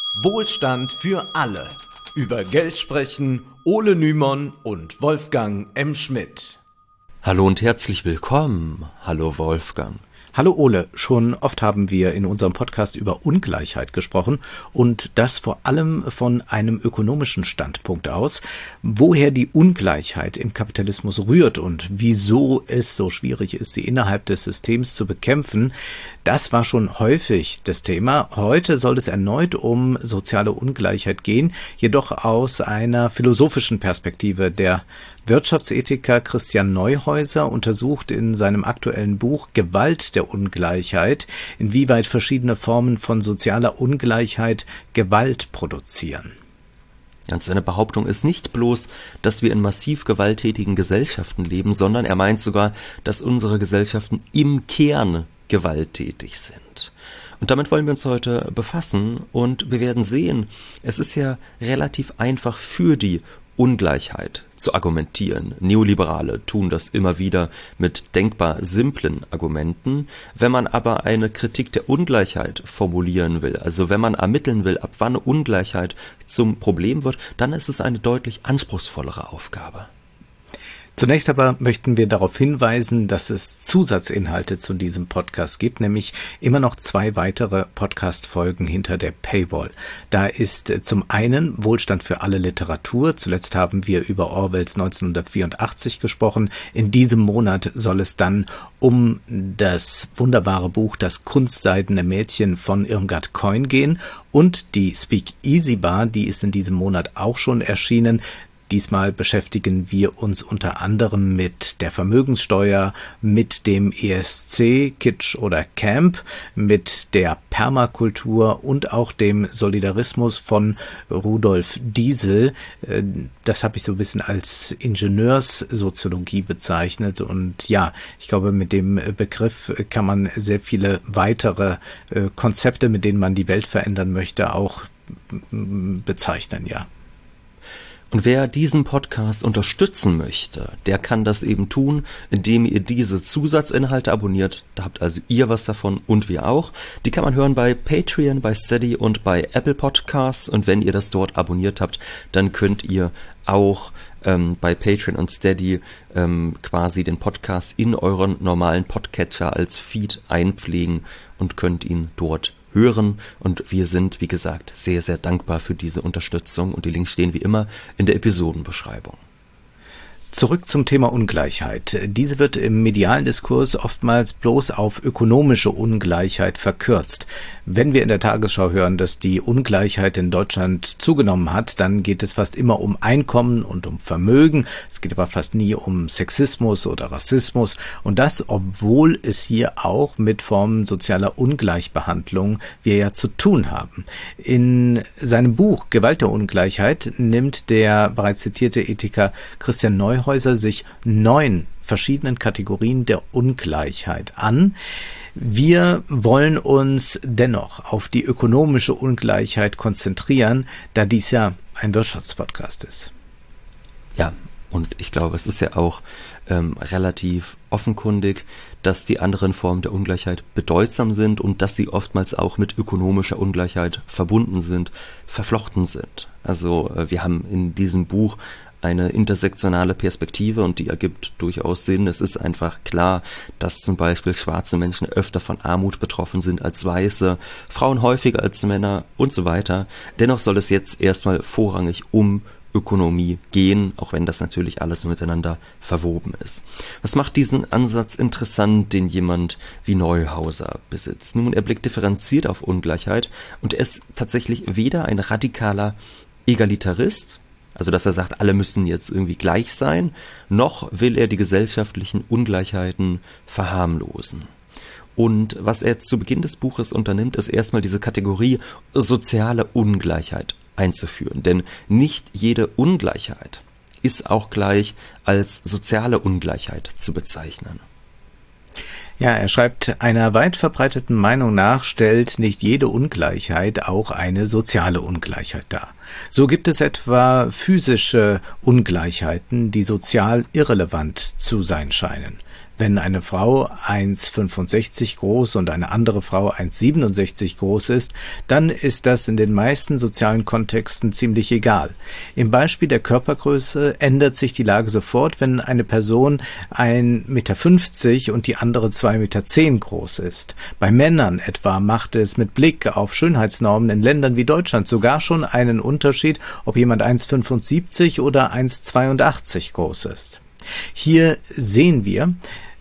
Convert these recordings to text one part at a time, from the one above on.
Wohlstand für alle. Über Geld sprechen Ole Nymon und Wolfgang M. Schmidt. Hallo und herzlich willkommen. Hallo Wolfgang. Hallo Ole, schon oft haben wir in unserem Podcast über Ungleichheit gesprochen und das vor allem von einem ökonomischen Standpunkt aus. Woher die Ungleichheit im Kapitalismus rührt und wieso es so schwierig ist, sie innerhalb des Systems zu bekämpfen, das war schon häufig das Thema. Heute soll es erneut um soziale Ungleichheit gehen, jedoch aus einer philosophischen Perspektive. Der Wirtschaftsethiker Christian Neuhäuser untersucht in seinem aktuellen Buch Gewalt der Ungleichheit, inwieweit verschiedene Formen von sozialer Ungleichheit Gewalt produzieren. Und seine Behauptung ist nicht bloß, dass wir in massiv gewalttätigen Gesellschaften leben, sondern er meint sogar, dass unsere Gesellschaften im Kern gewalttätig sind. Und damit wollen wir uns heute befassen und wir werden sehen, es ist ja relativ einfach für die Ungleichheit zu argumentieren. Neoliberale tun das immer wieder mit denkbar simplen Argumenten. Wenn man aber eine Kritik der Ungleichheit formulieren will, also wenn man ermitteln will, ab wann Ungleichheit zum Problem wird, dann ist es eine deutlich anspruchsvollere Aufgabe. Zunächst aber möchten wir darauf hinweisen, dass es Zusatzinhalte zu diesem Podcast gibt, nämlich immer noch 2 weitere Podcast-Folgen hinter der Paywall. Da ist zum einen Wohlstand für alle Literatur. Zuletzt haben wir über Orwells 1984 gesprochen. In diesem Monat soll es dann um das wunderbare Buch Das kunstseidene Mädchen von Irmgard Keun gehen und die Speak-Easy Bar, die ist in diesem Monat auch schon erschienen. Diesmal beschäftigen wir uns unter anderem mit der Vermögenssteuer, mit dem ESC, Kitsch oder Camp, mit der Permakultur und auch dem Solidarismus von Rudolf Diesel. Das habe ich so ein bisschen als Ingenieurssoziologie bezeichnet und ja, ich glaube, mit dem Begriff kann man sehr viele weitere Konzepte, mit denen man die Welt verändern möchte, auch bezeichnen, ja. Und wer diesen Podcast unterstützen möchte, der kann das eben tun, indem ihr diese Zusatzinhalte abonniert. Da habt also ihr was davon und wir auch. Die kann man hören bei Patreon, bei Steady und bei Apple Podcasts. Und wenn ihr das dort abonniert habt, dann könnt ihr auch bei Patreon und Steady quasi den Podcast in euren normalen Podcatcher als Feed einpflegen und könnt ihn dort hören und wir sind, wie gesagt, sehr, sehr dankbar für diese Unterstützung und die Links stehen wie immer in der Episodenbeschreibung. Zurück zum Thema Ungleichheit. Diese wird im medialen Diskurs oftmals bloß auf ökonomische Ungleichheit verkürzt. Wenn wir in der Tagesschau hören, dass die Ungleichheit in Deutschland zugenommen hat, dann geht es fast immer um Einkommen und um Vermögen. Es geht aber fast nie um Sexismus oder Rassismus. Und das, obwohl es hier auch mit Formen sozialer Ungleichbehandlung wir ja zu tun haben. In seinem Buch Gewalt der Ungleichheit nimmt der bereits zitierte Ethiker Christian Neuhäuser sich 9 verschiedenen Kategorien der Ungleichheit an. Wir wollen uns dennoch auf die ökonomische Ungleichheit konzentrieren, da dies ja ein Wirtschaftspodcast ist. Ja, und ich glaube, es ist ja auch relativ offenkundig, dass die anderen Formen der Ungleichheit bedeutsam sind und dass sie oftmals auch mit ökonomischer Ungleichheit verbunden sind, verflochten sind. Also wir haben in diesem Buch eine intersektionale Perspektive und die ergibt durchaus Sinn. Es ist einfach klar, dass zum Beispiel schwarze Menschen öfter von Armut betroffen sind als Weiße, Frauen häufiger als Männer und so weiter. Dennoch soll es jetzt erstmal vorrangig um Ökonomie gehen, auch wenn das natürlich alles miteinander verwoben ist. Was macht diesen Ansatz interessant, den jemand wie Neuhäuser besitzt? Nun, er blickt differenziert auf Ungleichheit und er ist tatsächlich weder ein radikaler Egalitarist, also dass er sagt, alle müssen jetzt irgendwie gleich sein, noch will er die gesellschaftlichen Ungleichheiten verharmlosen. Und was er jetzt zu Beginn des Buches unternimmt, ist erstmal diese Kategorie soziale Ungleichheit einzuführen. Denn nicht jede Ungleichheit ist auch gleich als soziale Ungleichheit zu bezeichnen. Ja, er schreibt, einer weit verbreiteten Meinung nach stellt nicht jede Ungleichheit auch eine soziale Ungleichheit dar. So gibt es etwa physische Ungleichheiten, die sozial irrelevant zu sein scheinen. Wenn eine Frau 1,65 groß und eine andere Frau 1,67 groß ist, dann ist das in den meisten sozialen Kontexten ziemlich egal. Im Beispiel der Körpergröße ändert sich die Lage sofort, wenn eine Person 1,50 Meter und die andere 2,10 Meter groß ist. Bei Männern etwa macht es mit Blick auf Schönheitsnormen in Ländern wie Deutschland sogar schon einen Unterschied, ob jemand 1,75 oder 1,82 groß ist. Hier sehen wir,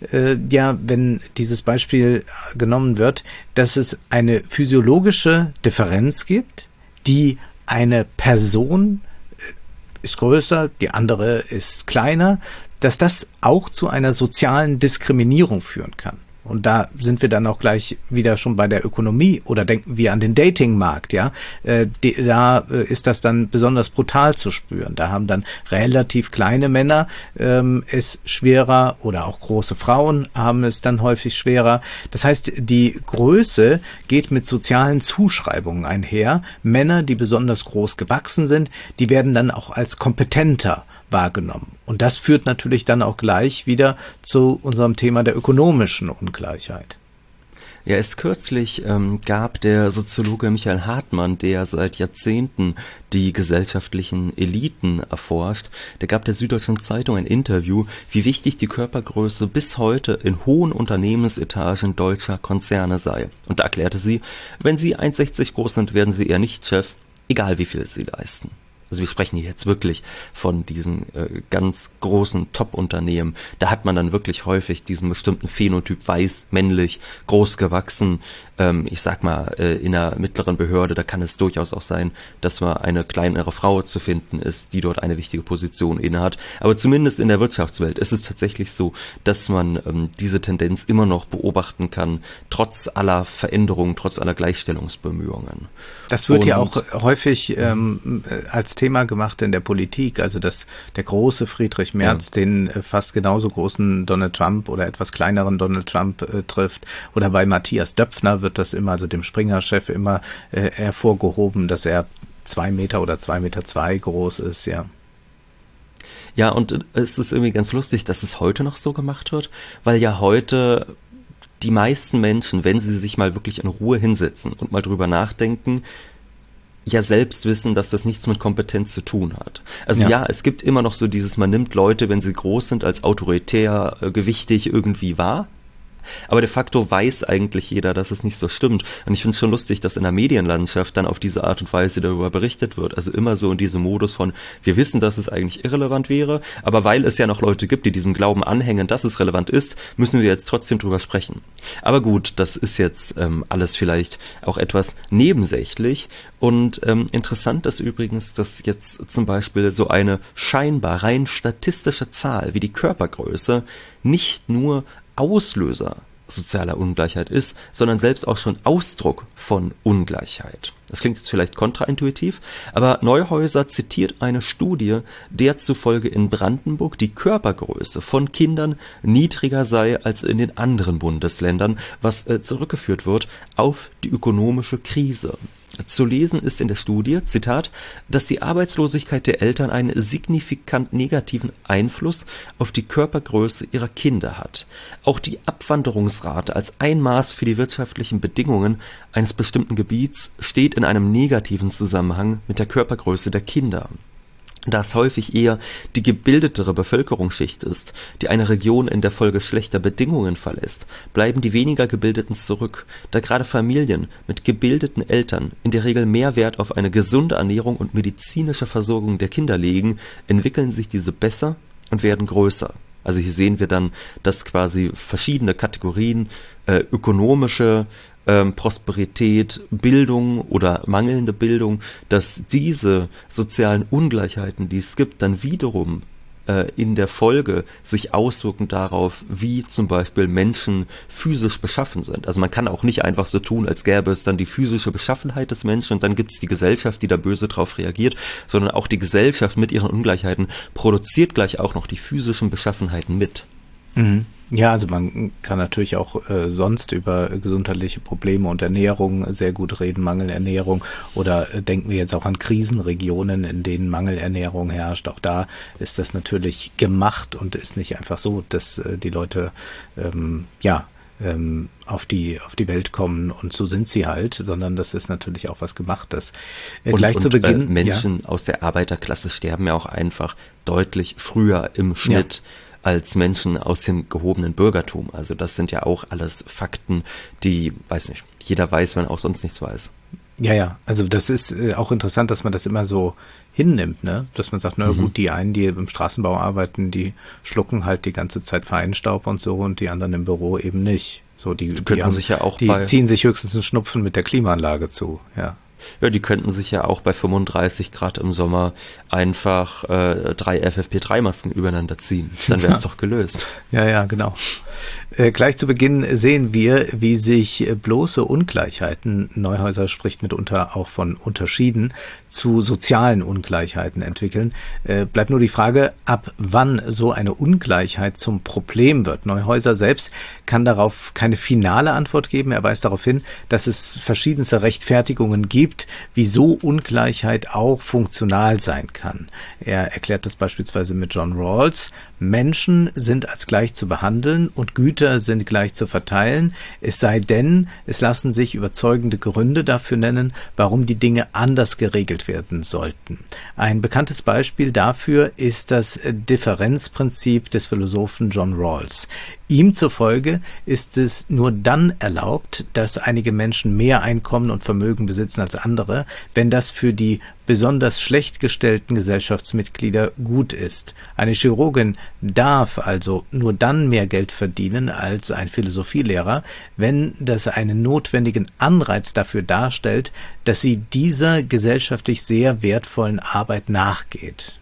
wenn dieses Beispiel genommen wird, dass es eine physiologische Differenz gibt, die eine Person ist größer, die andere ist kleiner, dass das auch zu einer sozialen Diskriminierung führen kann. Und da sind wir dann auch gleich wieder schon bei der Ökonomie oder denken wir an den Datingmarkt, ja. Da ist das dann besonders brutal zu spüren. Da haben dann relativ kleine Männer es schwerer oder auch große Frauen haben es dann häufig schwerer. Das heißt, die Größe geht mit sozialen Zuschreibungen einher. Männer, die besonders groß gewachsen sind, die werden dann auch als kompetenter wahrgenommen. Und das führt natürlich dann auch gleich wieder zu unserem Thema der ökonomischen Ungleichheit. Ja, erst kürzlich gab der Soziologe Michael Hartmann, der seit Jahrzehnten die gesellschaftlichen Eliten erforscht, der gab der Süddeutschen Zeitung ein Interview, wie wichtig die Körpergröße bis heute in hohen Unternehmensetagen deutscher Konzerne sei. Und da erklärte sie, wenn Sie 1,60 groß sind, werden Sie eher nicht Chef, egal wie viel Sie leisten. Also wir sprechen hier jetzt wirklich von diesen ganz großen Top-Unternehmen. Da hat man dann wirklich häufig diesen bestimmten Phänotyp, weiß, männlich, groß gewachsen. Ich sag mal, in einer mittleren Behörde, da kann es durchaus auch sein, dass mal eine kleinere Frau zu finden ist, die dort eine wichtige Position innehat. Aber zumindest in der Wirtschaftswelt ist es tatsächlich so, dass man diese Tendenz immer noch beobachten kann, trotz aller Veränderungen, trotz aller Gleichstellungsbemühungen. Das wird ja auch häufig als Thema gemacht in der Politik, also dass der große Friedrich Merz den fast genauso großen Donald Trump oder etwas kleineren Donald Trump trifft, oder bei Matthias Döpfner wird das immer, also dem Springer-Chef, immer hervorgehoben, dass er 2 Meter oder 2,2 Meter groß ist, ja. Ja, und es ist irgendwie ganz lustig, dass es heute noch so gemacht wird, weil ja heute die meisten Menschen, wenn sie sich mal wirklich in Ruhe hinsetzen und mal drüber nachdenken, ja selbst wissen, dass das nichts mit Kompetenz zu tun hat. Also ja, es gibt immer noch so dieses, man nimmt Leute, wenn sie groß sind, als autoritär, gewichtig irgendwie wahr. Aber de facto weiß eigentlich jeder, dass es nicht so stimmt. Und ich finde es schon lustig, dass in der Medienlandschaft dann auf diese Art und Weise darüber berichtet wird. Also immer so in diesem Modus von, wir wissen, dass es eigentlich irrelevant wäre, aber weil es ja noch Leute gibt, die diesem Glauben anhängen, dass es relevant ist, müssen wir jetzt trotzdem drüber sprechen. Aber gut, das ist jetzt alles vielleicht auch etwas nebensächlich. Und interessant ist übrigens, dass jetzt zum Beispiel so eine scheinbar rein statistische Zahl wie die Körpergröße nicht nur Auslöser sozialer Ungleichheit ist, sondern selbst auch schon Ausdruck von Ungleichheit. Das klingt jetzt vielleicht kontraintuitiv, aber Neuhäuser zitiert eine Studie, der zufolge in Brandenburg die Körpergröße von Kindern niedriger sei als in den anderen Bundesländern, was zurückgeführt wird auf die ökonomische Krise. Zu lesen ist in der Studie, Zitat, dass die Arbeitslosigkeit der Eltern einen signifikant negativen Einfluss auf die Körpergröße ihrer Kinder hat. Auch die Abwanderungsrate als ein Maß für die wirtschaftlichen Bedingungen eines bestimmten Gebiets steht in einem negativen Zusammenhang mit der Körpergröße der Kinder. Da es häufig eher die gebildetere Bevölkerungsschicht ist, die eine Region in der Folge schlechter Bedingungen verlässt, bleiben die weniger Gebildeten zurück, da gerade Familien mit gebildeten Eltern in der Regel mehr Wert auf eine gesunde Ernährung und medizinische Versorgung der Kinder legen, entwickeln sich diese besser und werden größer. Also hier sehen wir dann, dass quasi verschiedene Kategorien, ökonomische Prosperität, Bildung oder mangelnde Bildung, dass diese sozialen Ungleichheiten, die es gibt, dann wiederum in der Folge sich auswirken darauf, wie zum Beispiel Menschen physisch beschaffen sind. Also man kann auch nicht einfach so tun, als gäbe es dann die physische Beschaffenheit des Menschen und dann gibt es die Gesellschaft, die da böse drauf reagiert, sondern auch die Gesellschaft mit ihren Ungleichheiten produziert gleich auch noch die physischen Beschaffenheiten mit. Mhm. Ja, also man kann natürlich auch sonst über gesundheitliche Probleme und Ernährung sehr gut reden, Mangelernährung, oder denken wir jetzt auch an Krisenregionen, in denen Mangelernährung herrscht. Auch da ist das natürlich gemacht und ist nicht einfach so, dass die Leute auf die Welt kommen und so sind sie halt, sondern das ist natürlich auch was Gemachtes. Gleich zu Beginn. Menschen aus der Arbeiterklasse sterben ja auch einfach deutlich früher im Schnitt als Menschen aus dem gehobenen Bürgertum. Also das sind ja auch alles Fakten, die, weiß nicht, jeder weiß, wenn er auch sonst nichts weiß. Ja, also das ist auch interessant, dass man das immer so hinnimmt, ne? Dass man sagt, na gut, die einen, die im Straßenbau arbeiten, die schlucken halt die ganze Zeit Feinstaub und so, und die anderen im Büro eben nicht. So, die ziehen sich höchstens einen Schnupfen mit der Klimaanlage zu, ja. Ja, die könnten sich ja auch bei 35 Grad im Sommer einfach 3 FFP3-Masken übereinander ziehen. Dann wäre es doch gelöst. Ja, genau. Gleich zu Beginn sehen wir, wie sich bloße Ungleichheiten, Neuhäuser spricht mitunter auch von Unterschieden, zu sozialen Ungleichheiten entwickeln. Bleibt nur die Frage, ab wann so eine Ungleichheit zum Problem wird. Neuhäuser selbst kann darauf keine finale Antwort geben. Er weist darauf hin, dass es verschiedenste Rechtfertigungen gibt, wieso Ungleichheit auch funktional sein kann. Er erklärt das beispielsweise mit John Rawls. Menschen sind als gleich zu behandeln und Güter sind gleich zu verteilen, es sei denn, es lassen sich überzeugende Gründe dafür nennen, warum die Dinge anders geregelt werden sollten. Ein bekanntes Beispiel dafür ist das Differenzprinzip des Philosophen John Rawls. Ihm zufolge ist es nur dann erlaubt, dass einige Menschen mehr Einkommen und Vermögen besitzen als andere, wenn das für die besonders schlecht gestellten Gesellschaftsmitglieder gut ist. Eine Chirurgin darf also nur dann mehr Geld verdienen als ein Philosophielehrer, wenn das einen notwendigen Anreiz dafür darstellt, dass sie dieser gesellschaftlich sehr wertvollen Arbeit nachgeht.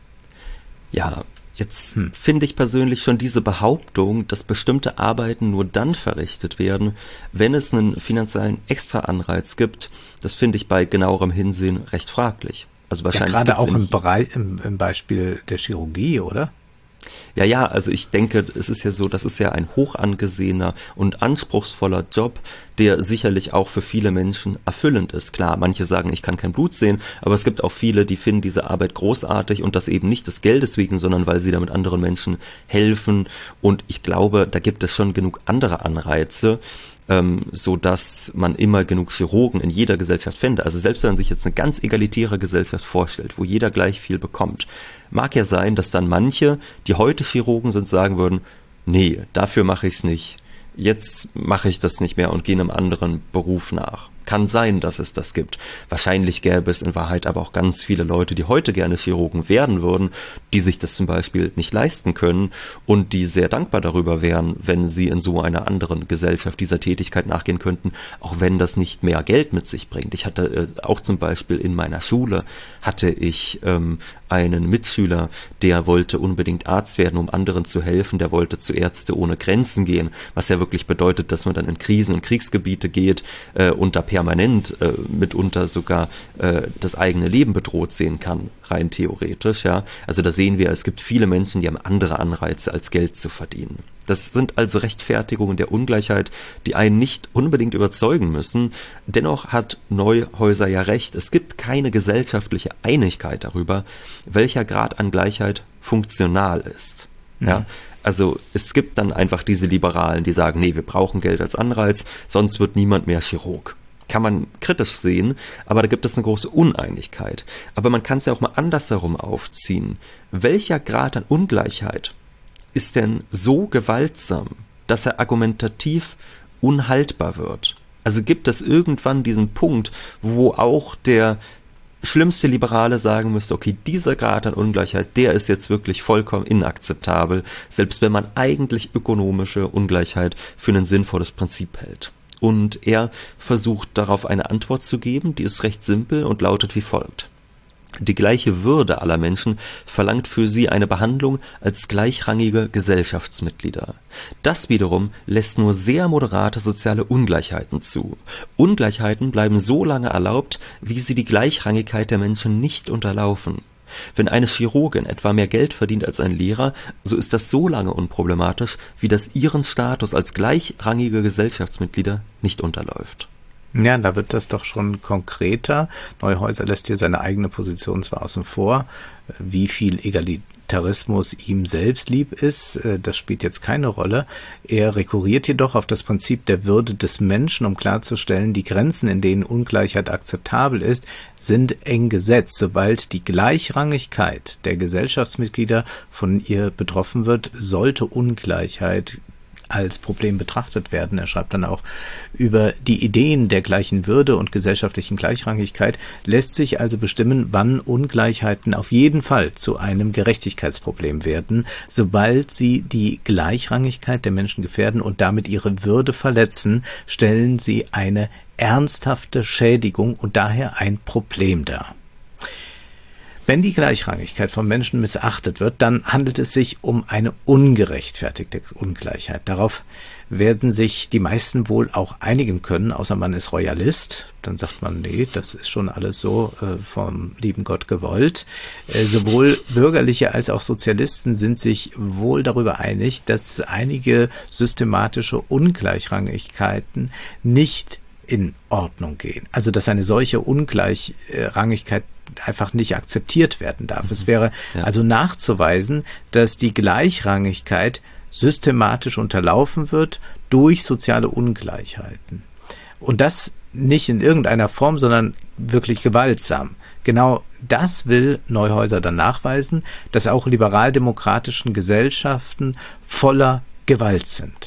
Ja, jetzt finde ich persönlich schon diese Behauptung, dass bestimmte Arbeiten nur dann verrichtet werden, wenn es einen finanziellen Extraanreiz gibt, das finde ich bei genauerem Hinsehen recht fraglich. Also wahrscheinlich gerade auch im Beispiel der Chirurgie, oder? Ja, also ich denke, es ist ja so, das ist ja ein hoch angesehener und anspruchsvoller Job, der sicherlich auch für viele Menschen erfüllend ist. Klar, manche sagen, ich kann kein Blut sehen, aber es gibt auch viele, die finden diese Arbeit großartig und das eben nicht des Geldes wegen, sondern weil sie damit anderen Menschen helfen. Und ich glaube, da gibt es schon genug andere Anreize, so dass man immer genug Chirurgen in jeder Gesellschaft fände. Also selbst wenn man sich jetzt eine ganz egalitäre Gesellschaft vorstellt, wo jeder gleich viel bekommt, mag ja sein, dass dann manche, die heute Chirurgen sind, sagen würden, nee, dafür mache ich es nicht. Jetzt mache ich das nicht mehr und gehe einem anderen Beruf nach. Kann sein, dass es das gibt. Wahrscheinlich gäbe es in Wahrheit aber auch ganz viele Leute, die heute gerne Chirurgen werden würden, die sich das zum Beispiel nicht leisten können und die sehr dankbar darüber wären, wenn sie in so einer anderen Gesellschaft dieser Tätigkeit nachgehen könnten, auch wenn das nicht mehr Geld mit sich bringt. Ich hatte auch zum Beispiel in meiner Schule einen Mitschüler, der wollte unbedingt Arzt werden, um anderen zu helfen, der wollte zu Ärzte ohne Grenzen gehen, was ja wirklich bedeutet, dass man dann in Krisen- und Kriegsgebiete geht und da permanent mitunter sogar das eigene Leben bedroht sehen kann, rein theoretisch. Ja. Also da sehen wir, es gibt viele Menschen, die haben andere Anreize, als Geld zu verdienen. Das sind also Rechtfertigungen der Ungleichheit, die einen nicht unbedingt überzeugen müssen. Dennoch hat Neuhäuser ja recht, es gibt keine gesellschaftliche Einigkeit darüber, welcher Grad an Gleichheit funktional ist. Ja, also es gibt dann einfach diese Liberalen, die sagen, nee, wir brauchen Geld als Anreiz, sonst wird niemand mehr Chirurg. Kann man kritisch sehen, aber da gibt es eine große Uneinigkeit. Aber man kann es ja auch mal andersherum aufziehen. Welcher Grad an Ungleichheit ist denn so gewaltsam, dass er argumentativ unhaltbar wird? Also gibt es irgendwann diesen Punkt, wo auch der schlimmste Liberale sagen müsste, okay, dieser Grad an Ungleichheit, der ist jetzt wirklich vollkommen inakzeptabel, selbst wenn man eigentlich ökonomische Ungleichheit für ein sinnvolles Prinzip hält. Und er versucht darauf eine Antwort zu geben, die ist recht simpel und lautet wie folgt. Die gleiche Würde aller Menschen verlangt für sie eine Behandlung als gleichrangige Gesellschaftsmitglieder. Das wiederum lässt nur sehr moderate soziale Ungleichheiten zu. Ungleichheiten bleiben so lange erlaubt, wie sie die Gleichrangigkeit der Menschen nicht unterlaufen. Wenn eine Chirurgin etwa mehr Geld verdient als ein Lehrer, so ist das so lange unproblematisch, wie das ihren Status als gleichrangige Gesellschaftsmitglieder nicht unterläuft. Ja, da wird das doch schon konkreter. Neuhäuser lässt hier seine eigene Position zwar außen vor, wie viel Egalitarismus ihm selbst lieb ist, das spielt jetzt keine Rolle. Er rekurriert jedoch auf das Prinzip der Würde des Menschen, um klarzustellen, die Grenzen, in denen Ungleichheit akzeptabel ist, sind eng gesetzt. Sobald die Gleichrangigkeit der Gesellschaftsmitglieder von ihr betroffen wird, sollte Ungleichheit als Problem betrachtet werden. Er schreibt dann auch, über die Ideen der gleichen Würde und gesellschaftlichen Gleichrangigkeit lässt sich also bestimmen, wann Ungleichheiten auf jeden Fall zu einem Gerechtigkeitsproblem werden, sobald sie die Gleichrangigkeit der Menschen gefährden und damit ihre Würde verletzen, stellen sie eine ernsthafte Schädigung und daher ein Problem dar. Wenn die Gleichrangigkeit von Menschen missachtet wird, dann handelt es sich um eine ungerechtfertigte Ungleichheit. Darauf werden sich die meisten wohl auch einigen können, außer man ist Royalist. Dann sagt man, nee, das ist schon alles so vom lieben Gott gewollt. Sowohl Bürgerliche als auch Sozialisten sind sich wohl darüber einig, dass einige systematische Ungleichrangigkeiten nicht in Ordnung gehen. Also dass eine solche Ungleichrangigkeit einfach nicht akzeptiert werden darf. Es wäre also nachzuweisen, dass die Gleichrangigkeit systematisch unterlaufen wird durch soziale Ungleichheiten. Und das nicht in irgendeiner Form, sondern wirklich gewaltsam. Genau das will Neuhäuser dann nachweisen, dass auch liberaldemokratischen Gesellschaften voller Gewalt sind.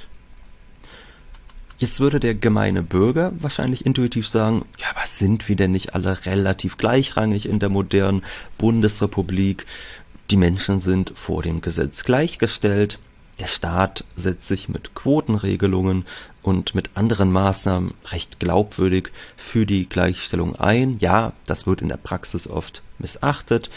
Jetzt würde der gemeine Bürger wahrscheinlich intuitiv sagen, ja, was sind wir denn nicht alle relativ gleichrangig in der modernen Bundesrepublik? Die Menschen sind vor dem Gesetz gleichgestellt. Der Staat setzt sich mit Quotenregelungen und mit anderen Maßnahmen recht glaubwürdig für die Gleichstellung ein. Ja, das wird in der Praxis oft missachtet,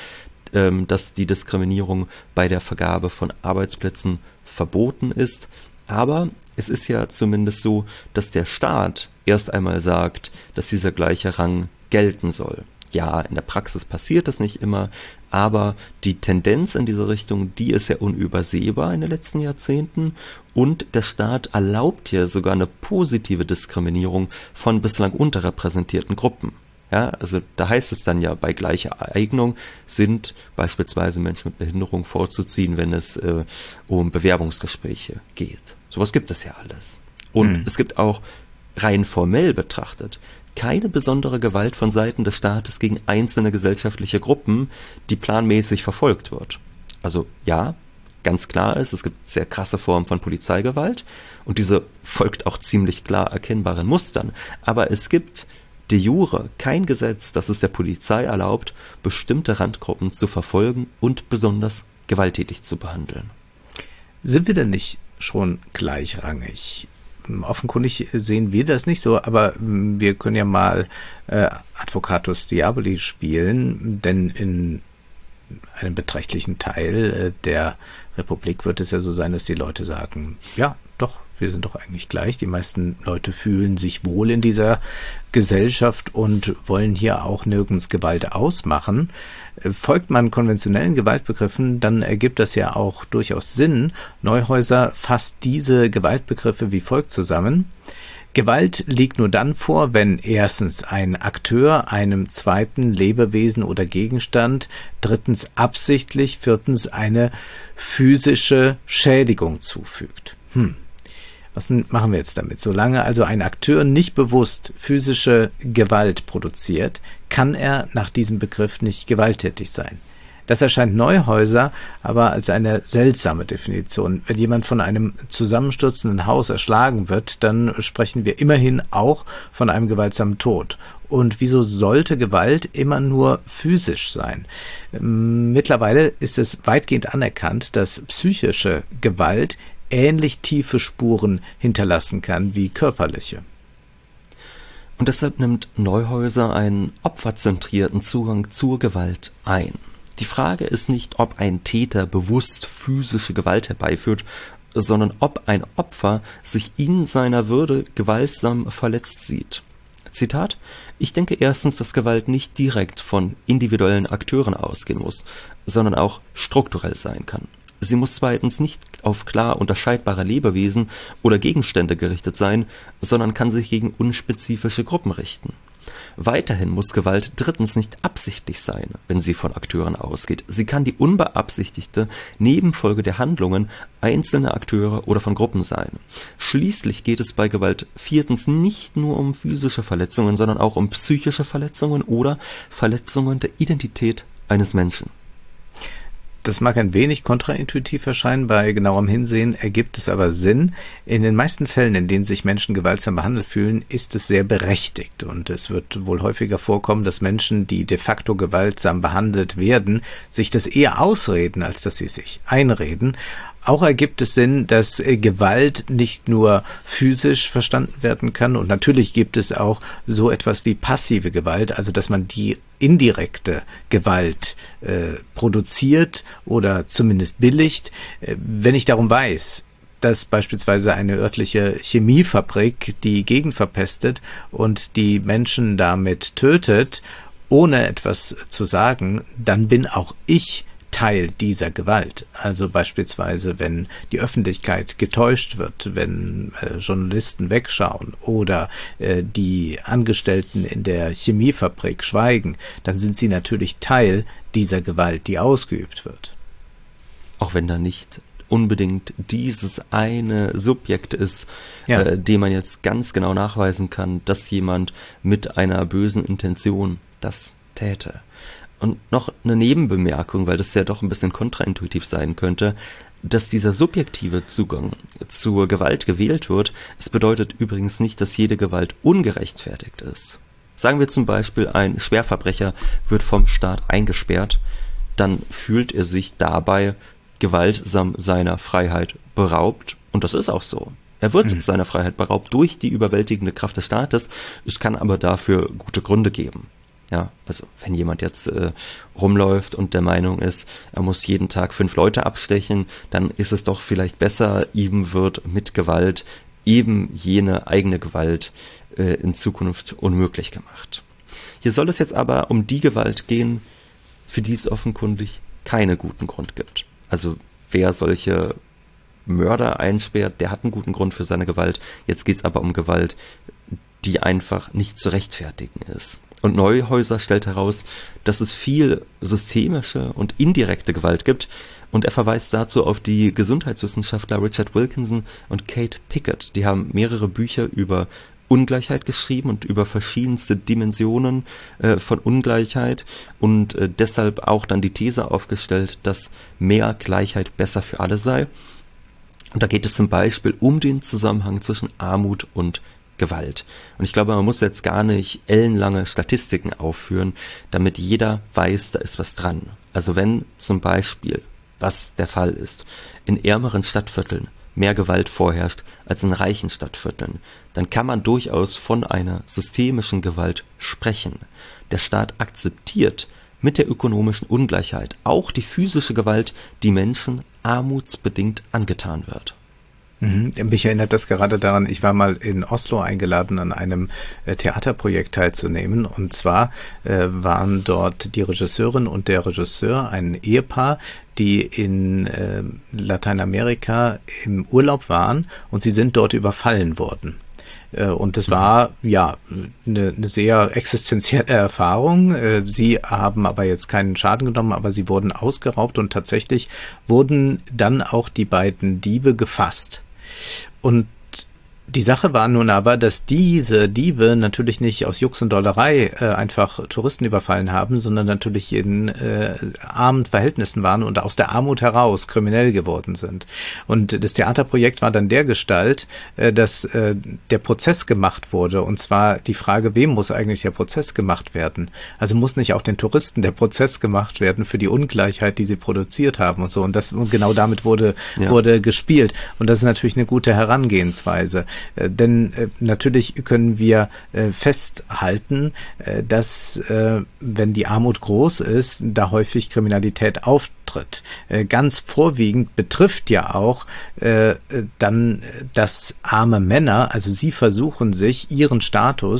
dass die Diskriminierung bei der Vergabe von Arbeitsplätzen verboten ist. Aber es ist ja zumindest so, dass der Staat erst einmal sagt, dass dieser gleiche Rang gelten soll. Ja, in der Praxis passiert das nicht immer, aber die Tendenz in diese Richtung, die ist ja unübersehbar in den letzten Jahrzehnten und der Staat erlaubt ja sogar eine positive Diskriminierung von bislang unterrepräsentierten Gruppen. Ja, also da heißt es dann ja, bei gleicher Eignung sind beispielsweise Menschen mit Behinderung vorzuziehen, wenn es um Bewerbungsgespräche geht. Sowas gibt es ja alles. Und es gibt auch rein formell betrachtet keine besondere Gewalt von Seiten des Staates gegen einzelne gesellschaftliche Gruppen, die planmäßig verfolgt wird. Also ja, ganz klar ist, es gibt sehr krasse Formen von Polizeigewalt und diese folgt auch ziemlich klar erkennbaren Mustern. Aber es gibt de jure kein Gesetz, das es der Polizei erlaubt, bestimmte Randgruppen zu verfolgen und besonders gewalttätig zu behandeln. Sind wir denn nicht schon gleichrangig? Offenkundig sehen wir das nicht so, aber wir können ja mal Advocatus Diaboli spielen, denn in einem beträchtlichen Teil der Republik wird es ja so sein, dass die Leute sagen, ja, doch, wir sind doch eigentlich gleich. Die meisten Leute fühlen sich wohl in dieser Gesellschaft und wollen hier auch nirgends Gewalt ausmachen. Folgt man konventionellen Gewaltbegriffen, dann ergibt das ja auch durchaus Sinn. Neuhäuser fasst diese Gewaltbegriffe wie folgt zusammen. Gewalt liegt nur dann vor, wenn erstens ein Akteur einem zweiten Lebewesen oder Gegenstand, drittens absichtlich, viertens eine physische Schädigung zufügt. Was machen wir jetzt damit? Solange also ein Akteur nicht bewusst physische Gewalt produziert, kann er nach diesem Begriff nicht gewalttätig sein. Das erscheint Neuhäuser aber als eine seltsame Definition. Wenn jemand von einem zusammenstürzenden Haus erschlagen wird, dann sprechen wir immerhin auch von einem gewaltsamen Tod. Und wieso sollte Gewalt immer nur physisch sein? Mittlerweile ist es weitgehend anerkannt, dass psychische Gewalt ähnlich tiefe Spuren hinterlassen kann wie körperliche. Und deshalb nimmt Neuhäuser einen opferzentrierten Zugang zur Gewalt ein. Die Frage ist nicht, ob ein Täter bewusst physische Gewalt herbeiführt, sondern ob ein Opfer sich in seiner Würde gewaltsam verletzt sieht. Zitat: Ich denke erstens, dass Gewalt nicht direkt von individuellen Akteuren ausgehen muss, sondern auch strukturell sein kann. Sie muss zweitens nicht auf klar unterscheidbare Lebewesen oder Gegenstände gerichtet sein, sondern kann sich gegen unspezifische Gruppen richten. Weiterhin muss Gewalt drittens nicht absichtlich sein, wenn sie von Akteuren ausgeht. Sie kann die unbeabsichtigte Nebenfolge der Handlungen einzelner Akteure oder von Gruppen sein. Schließlich geht es bei Gewalt viertens nicht nur um physische Verletzungen, sondern auch um psychische Verletzungen oder Verletzungen der Identität eines Menschen. Das mag ein wenig kontraintuitiv erscheinen, bei genauerem Hinsehen ergibt es aber Sinn. In den meisten Fällen, in denen sich Menschen gewaltsam behandelt fühlen, ist es sehr berechtigt. Und es wird wohl häufiger vorkommen, dass Menschen, die de facto gewaltsam behandelt werden, sich das eher ausreden, als dass sie sich einreden. Auch ergibt es Sinn, dass Gewalt nicht nur physisch verstanden werden kann, und natürlich gibt es auch so etwas wie passive Gewalt, also dass man die indirekte Gewalt produziert oder zumindest billigt. Wenn ich darum weiß, dass beispielsweise eine örtliche Chemiefabrik die Gegend verpestet und die Menschen damit tötet, ohne etwas zu sagen, dann bin auch ich Teil dieser Gewalt. Also beispielsweise, wenn die Öffentlichkeit getäuscht wird, wenn Journalisten wegschauen oder die Angestellten in der Chemiefabrik schweigen, dann sind sie natürlich Teil dieser Gewalt, die ausgeübt wird. Auch wenn da nicht unbedingt dieses eine Subjekt ist, dem man jetzt ganz genau nachweisen kann, dass jemand mit einer bösen Intention das täte. Und noch eine Nebenbemerkung, weil das ja doch ein bisschen kontraintuitiv sein könnte, dass dieser subjektive Zugang zur Gewalt gewählt wird. Es bedeutet übrigens nicht, dass jede Gewalt ungerechtfertigt ist. Sagen wir zum Beispiel, ein Schwerverbrecher wird vom Staat eingesperrt, dann fühlt er sich dabei gewaltsam seiner Freiheit beraubt, und das ist auch so. Er wird seiner Freiheit beraubt durch die überwältigende Kraft des Staates, es kann aber dafür gute Gründe geben. Ja, also wenn jemand jetzt rumläuft und der Meinung ist, er muss jeden Tag 5 Leute abstechen, dann ist es doch vielleicht besser, ihm wird mit Gewalt eben jene eigene Gewalt in Zukunft unmöglich gemacht. Hier soll es jetzt aber um die Gewalt gehen, für die es offenkundig keinen guten Grund gibt. Also wer solche Mörder einsperrt, der hat einen guten Grund für seine Gewalt. Jetzt geht es aber um Gewalt, die einfach nicht zu rechtfertigen ist. Und Neuhäuser stellt heraus, dass es viel systemische und indirekte Gewalt gibt, und er verweist dazu auf die Gesundheitswissenschaftler Richard Wilkinson und Kate Pickett. Die haben mehrere Bücher über Ungleichheit geschrieben und über verschiedenste Dimensionen von Ungleichheit und deshalb auch dann die These aufgestellt, dass mehr Gleichheit besser für alle sei. Und da geht es zum Beispiel um den Zusammenhang zwischen Armut und Gewalt. Und ich glaube, man muss jetzt gar nicht ellenlange Statistiken aufführen, damit jeder weiß, da ist was dran. Also wenn zum Beispiel, was der Fall ist, in ärmeren Stadtvierteln mehr Gewalt vorherrscht als in reichen Stadtvierteln, dann kann man durchaus von einer systemischen Gewalt sprechen. Der Staat akzeptiert mit der ökonomischen Ungleichheit auch die physische Gewalt, die Menschen armutsbedingt angetan wird. Mich erinnert das gerade daran, ich war mal in Oslo eingeladen, an einem Theaterprojekt teilzunehmen, und zwar waren dort die Regisseurin und der Regisseur ein Ehepaar, die in Lateinamerika im Urlaub waren, und sie sind dort überfallen worden. Und das war ja eine sehr existenzielle Erfahrung. Sie haben aber jetzt keinen Schaden genommen, aber sie wurden ausgeraubt, und tatsächlich wurden dann auch die beiden Diebe gefasst. Und die Sache war nun aber, dass diese Diebe natürlich nicht aus Jux und Dollerei einfach Touristen überfallen haben, sondern natürlich in armen Verhältnissen waren und aus der Armut heraus kriminell geworden sind. Und das Theaterprojekt war dann dergestalt, dass der Prozess gemacht wurde, und zwar die Frage, wem muss eigentlich der Prozess gemacht werden? Also muss nicht auch den Touristen der Prozess gemacht werden für die Ungleichheit, die sie produziert haben und so. Und genau damit wurde gespielt. Und das ist natürlich eine gute Herangehensweise. Denn natürlich können wir festhalten, dass wenn die Armut groß ist, da häufig Kriminalität auftritt. Ganz vorwiegend betrifft ja auch dann das arme Männer, also sie versuchen sich ihren Status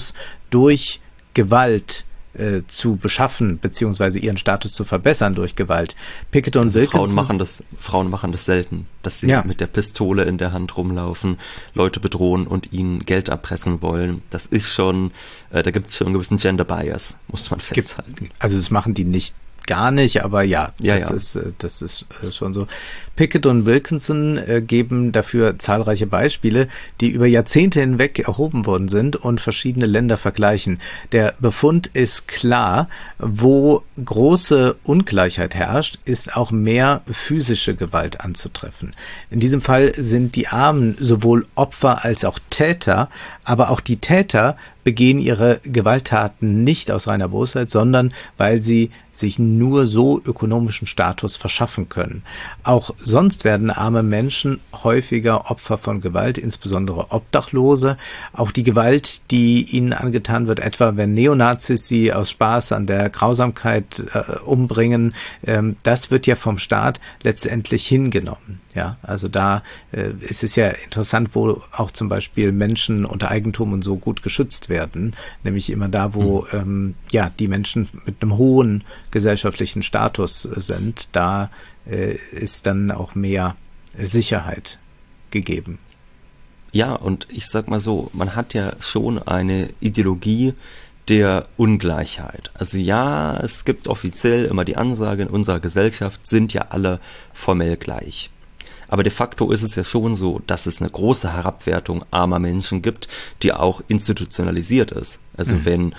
durch Gewalt zu beschaffen, beziehungsweise ihren Status zu verbessern durch Gewalt. Pickett und Wilkinson... Frauen machen das selten, dass sie mit der Pistole in der Hand rumlaufen, Leute bedrohen und ihnen Geld erpressen wollen. Das ist schon, da gibt es schon einen gewissen Gender Bias, muss man festhalten. Also das machen die nicht gar nicht, aber das ist schon so. Pickett und Wilkinson geben dafür zahlreiche Beispiele, die über Jahrzehnte hinweg erhoben worden sind und verschiedene Länder vergleichen. Der Befund ist klar: wo große Ungleichheit herrscht, ist auch mehr physische Gewalt anzutreffen. In diesem Fall sind die Armen sowohl Opfer als auch Täter, aber auch die Täter begehen ihre Gewalttaten nicht aus reiner Bosheit, sondern weil sie sich nur so ökonomischen Status verschaffen können. Auch sonst werden arme Menschen häufiger Opfer von Gewalt, insbesondere Obdachlose. Auch die Gewalt, die ihnen angetan wird, etwa wenn Neonazis sie aus Spaß an der Grausamkeit umbringen, das wird ja vom Staat letztendlich hingenommen. Ja, also da ist es ja interessant, wo auch zum Beispiel Menschen unter Eigentum und so gut geschützt werden, nämlich immer da, wo die Menschen mit einem hohen gesellschaftlichen Status sind, da ist dann auch mehr Sicherheit gegeben. Ja, und ich sag mal so, man hat ja schon eine Ideologie der Ungleichheit. Also ja, es gibt offiziell immer die Ansage, in unserer Gesellschaft sind ja alle formell gleich. Aber de facto ist es ja schon so, dass es eine große Herabwertung armer Menschen gibt, die auch institutionalisiert ist. Also wenn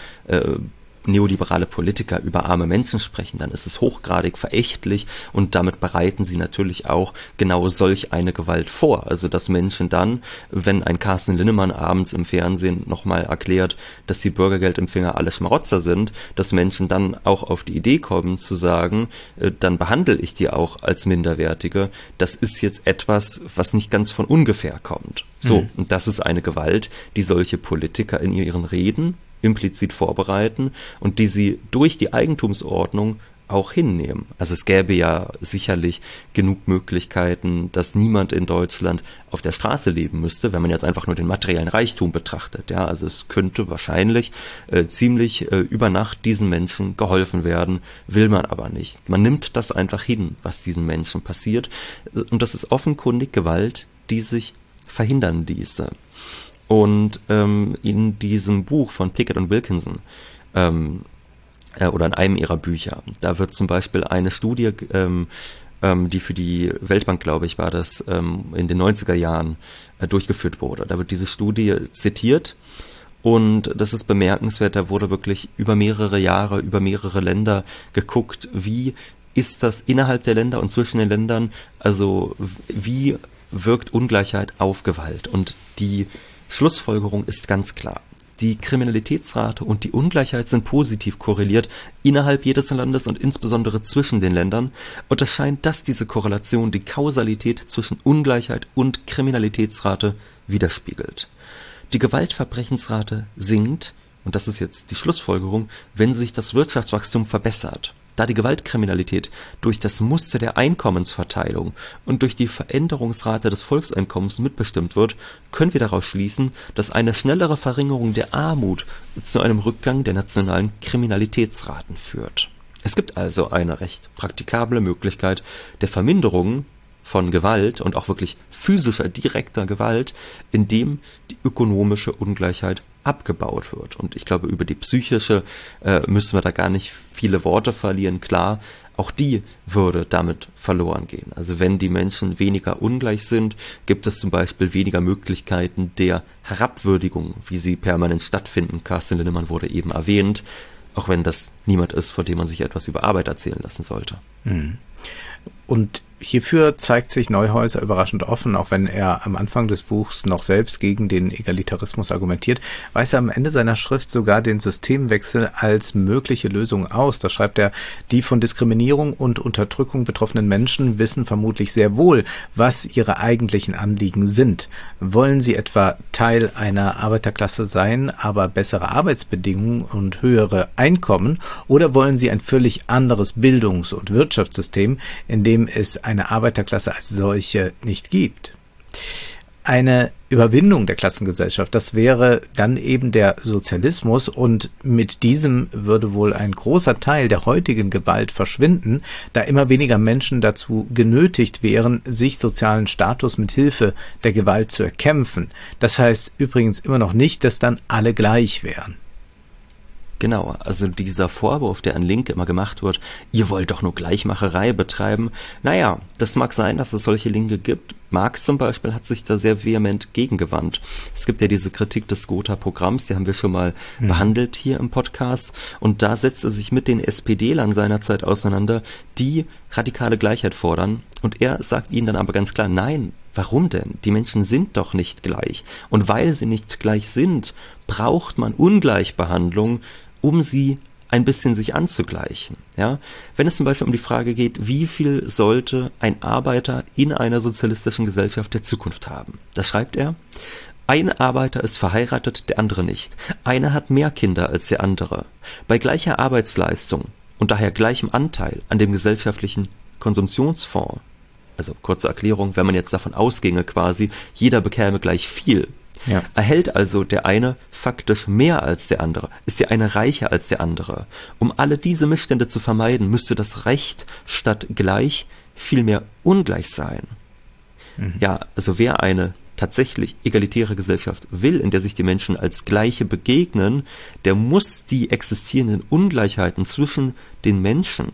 neoliberale Politiker über arme Menschen sprechen, dann ist es hochgradig verächtlich und damit bereiten sie natürlich auch genau solch eine Gewalt vor. Also dass Menschen dann, wenn ein Carsten Linnemann abends im Fernsehen nochmal erklärt, dass die Bürgergeldempfänger alle Schmarotzer sind, dass Menschen dann auch auf die Idee kommen zu sagen, dann behandle ich die auch als Minderwertige. Das ist jetzt etwas, was nicht ganz von ungefähr kommt. So, und das ist eine Gewalt, die solche Politiker in ihren Reden implizit vorbereiten und die sie durch die Eigentumsordnung auch hinnehmen. Also es gäbe ja sicherlich genug Möglichkeiten, dass niemand in Deutschland auf der Straße leben müsste, wenn man jetzt einfach nur den materiellen Reichtum betrachtet. Ja, also es könnte wahrscheinlich ziemlich über Nacht diesen Menschen geholfen werden, will man aber nicht. Man nimmt das einfach hin, was diesen Menschen passiert. Und das ist offenkundig Gewalt, die sich verhindern ließe. Und in diesem Buch von Pickett und Wilkinson oder in einem ihrer Bücher, da wird zum Beispiel eine Studie, die für die Weltbank, glaube ich, war das, in den 90er Jahren durchgeführt wurde. Da wird diese Studie zitiert und das ist bemerkenswert, da wurde wirklich über mehrere Jahre, über mehrere Länder geguckt, wie ist das innerhalb der Länder und zwischen den Ländern, also wie wirkt Ungleichheit auf Gewalt. Und die Schlussfolgerung ist ganz klar. Die Kriminalitätsrate und die Ungleichheit sind positiv korreliert innerhalb jedes Landes und insbesondere zwischen den Ländern. Und es scheint, dass diese Korrelation die Kausalität zwischen Ungleichheit und Kriminalitätsrate widerspiegelt. Die Gewaltverbrechensrate sinkt, und das ist jetzt die Schlussfolgerung, wenn sich das Wirtschaftswachstum verbessert. Da die Gewaltkriminalität durch das Muster der Einkommensverteilung und durch die Veränderungsrate des Volkseinkommens mitbestimmt wird, können wir daraus schließen, dass eine schnellere Verringerung der Armut zu einem Rückgang der nationalen Kriminalitätsraten führt. Es gibt also eine recht praktikable Möglichkeit der Verminderung von Gewalt und auch wirklich physischer, direkter Gewalt, indem die ökonomische Ungleichheit abgebaut wird. Und ich glaube, über die psychische müssen wir da gar nicht viele Worte verlieren. Klar, auch die würde damit verloren gehen. Also wenn die Menschen weniger ungleich sind, gibt es zum Beispiel weniger Möglichkeiten der Herabwürdigung, wie sie permanent stattfinden. Carsten Linnemann wurde eben erwähnt, auch wenn das niemand ist, vor dem man sich etwas über Arbeit erzählen lassen sollte. Und hierfür zeigt sich Neuhäuser überraschend offen, auch wenn er am Anfang des Buchs noch selbst gegen den Egalitarismus argumentiert, weist er am Ende seiner Schrift sogar den Systemwechsel als mögliche Lösung aus. Da schreibt er, die von Diskriminierung und Unterdrückung betroffenen Menschen wissen vermutlich sehr wohl, was ihre eigentlichen Anliegen sind. Wollen sie etwa Teil einer Arbeiterklasse sein, aber bessere Arbeitsbedingungen und höhere Einkommen, oder wollen sie ein völlig anderes Bildungs- und Wirtschaftssystem, in dem es eine Arbeiterklasse als solche nicht gibt? eine Überwindung der Klassengesellschaft, das wäre dann eben der Sozialismus, und mit diesem würde wohl ein großer Teil der heutigen Gewalt verschwinden, da immer weniger Menschen dazu genötigt wären, sich sozialen Status mit Hilfe der Gewalt zu erkämpfen. Das heißt übrigens immer noch nicht, dass dann alle gleich wären. Genau, also dieser Vorwurf, der an Linke immer gemacht wird, ihr wollt doch nur Gleichmacherei betreiben. Naja, das mag sein, dass es solche Linke gibt. Marx zum Beispiel hat sich da sehr vehement gegengewandt. Es gibt ja diese Kritik des Gotha-Programms, die haben wir schon mal behandelt hier im Podcast. Und da setzt er sich mit den SPD-Lern seinerzeit auseinander, die radikale Gleichheit fordern. Und er sagt ihnen dann aber ganz klar, nein, warum denn? Die Menschen sind doch nicht gleich. Und weil sie nicht gleich sind, braucht man Ungleichbehandlung, um sie ein bisschen sich anzugleichen. Ja? Wenn es zum Beispiel um die Frage geht, wie viel sollte ein Arbeiter in einer sozialistischen Gesellschaft der Zukunft haben? Da schreibt er, ein Arbeiter ist verheiratet, der andere nicht. Einer hat mehr Kinder als der andere. Bei gleicher Arbeitsleistung und daher gleichem Anteil an dem gesellschaftlichen Konsumtionsfonds, also kurze Erklärung, wenn man jetzt davon ausginge quasi, jeder bekäme gleich viel, ja, erhält also der eine faktisch mehr als der andere, ist der eine reicher als der andere. Um alle diese Missstände zu vermeiden, müsste das Recht statt gleich vielmehr ungleich sein. Ja, also wer eine tatsächlich egalitäre Gesellschaft will, in der sich die Menschen als Gleiche begegnen, der muss die existierenden Ungleichheiten zwischen den Menschen,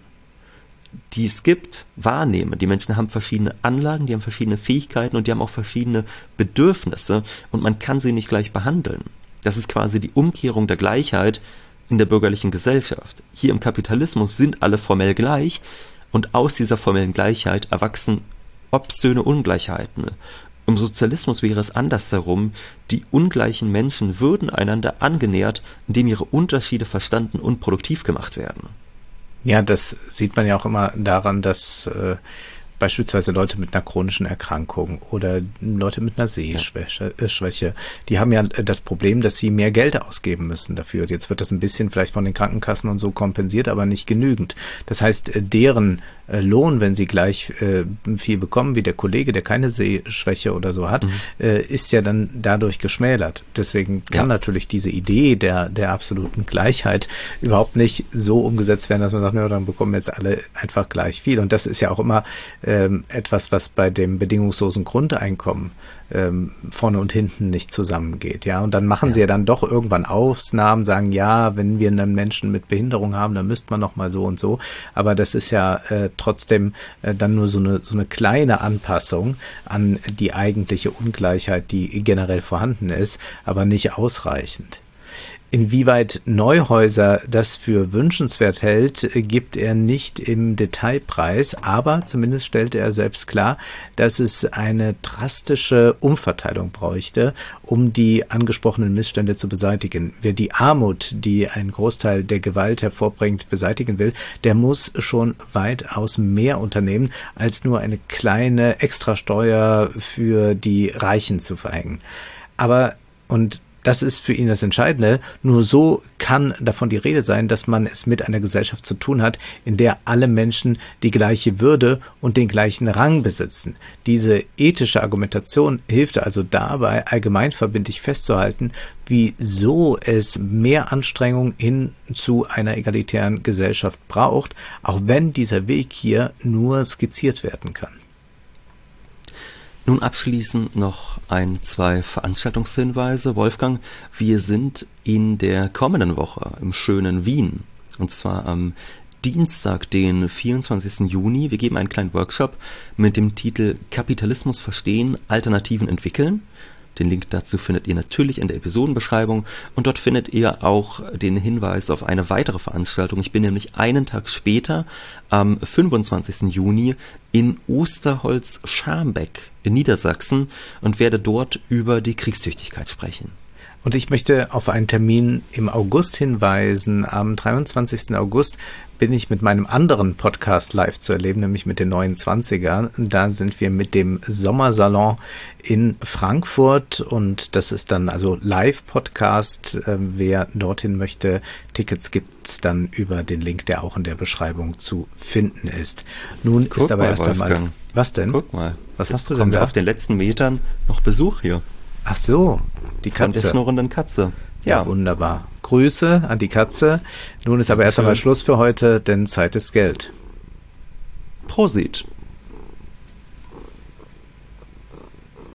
die es gibt, wahrnehmen. Die Menschen haben verschiedene Anlagen, die haben verschiedene Fähigkeiten und die haben auch verschiedene Bedürfnisse und man kann sie nicht gleich behandeln. Das ist quasi die Umkehrung der Gleichheit in der bürgerlichen Gesellschaft. Hier im Kapitalismus sind alle formell gleich und aus dieser formellen Gleichheit erwachsen obszöne Ungleichheiten. Im Sozialismus wäre es andersherum, die ungleichen Menschen würden einander angenähert, indem ihre Unterschiede verstanden und produktiv gemacht werden. Ja, das sieht man ja auch immer daran, dass beispielsweise Leute mit einer chronischen Erkrankung oder Leute mit einer Sehschwäche, die haben ja das Problem, dass sie mehr Geld ausgeben müssen dafür. Jetzt wird das ein bisschen vielleicht von den Krankenkassen und so kompensiert, aber nicht genügend. Das heißt, deren Lohn, wenn sie gleich viel bekommen wie der Kollege, der keine Sehschwäche oder so hat, ist ja dann dadurch geschmälert. Deswegen kann natürlich diese Idee der absoluten Gleichheit überhaupt nicht so umgesetzt werden, dass man sagt, ja, dann bekommen jetzt alle einfach gleich viel. Und das ist ja auch immer etwas, was bei dem bedingungslosen Grundeinkommen vorne und hinten nicht zusammengeht, ja. Und dann machen sie ja dann doch irgendwann Ausnahmen, sagen, ja, wenn wir einen Menschen mit Behinderung haben, dann müsste man noch mal so und so. Aber das ist ja trotzdem dann nur so eine kleine Anpassung an die eigentliche Ungleichheit, die generell vorhanden ist, aber nicht ausreichend. Inwieweit Neuhäuser das für wünschenswert hält, gibt er nicht im Detail preis, aber zumindest stellte er selbst klar, dass es eine drastische Umverteilung bräuchte, um die angesprochenen Missstände zu beseitigen. Wer die Armut, die einen Großteil der Gewalt hervorbringt, beseitigen will, der muss schon weitaus mehr unternehmen, als nur eine kleine Extrasteuer für die Reichen zu verhängen. Und das ist für ihn das Entscheidende. Nur so kann davon die Rede sein, dass man es mit einer Gesellschaft zu tun hat, in der alle Menschen die gleiche Würde und den gleichen Rang besitzen. Diese ethische Argumentation hilft also dabei, allgemeinverbindlich festzuhalten, wieso es mehr Anstrengung hin zu einer egalitären Gesellschaft braucht, auch wenn dieser Weg hier nur skizziert werden kann. Nun abschließend noch zwei Veranstaltungshinweise. Wolfgang, wir sind in der kommenden Woche im schönen Wien. Und zwar am Dienstag, den 24. Juni. Wir geben einen kleinen Workshop mit dem Titel Kapitalismus verstehen, Alternativen entwickeln. Den Link dazu findet ihr natürlich in der Episodenbeschreibung und dort findet ihr auch den Hinweis auf eine weitere Veranstaltung. Ich bin nämlich einen Tag später, am 25. Juni, in Osterholz-Scharmbeck in Niedersachsen und werde dort über die Kriegstüchtigkeit sprechen. Und ich möchte auf einen Termin im August hinweisen. Am 23. August bin ich mit meinem anderen Podcast live zu erleben, nämlich mit den 29er. Da sind wir mit dem Sommersalon in Frankfurt und das ist dann also Live-Podcast. Wer dorthin möchte, Tickets gibt's dann über den Link, der auch in der Beschreibung zu finden ist. Nun ist aber erst einmal Was denn? Guck mal. Was Jetzt hast du denn bekommen wir da? auf den letzten Metern noch Besuch hier. Ach so, die Von der Katze. schnurrenden Katze. Ja, wunderbar. Grüße an die Katze. Nun ist aber erst einmal Schluss für heute, denn Zeit ist Geld. Prosit.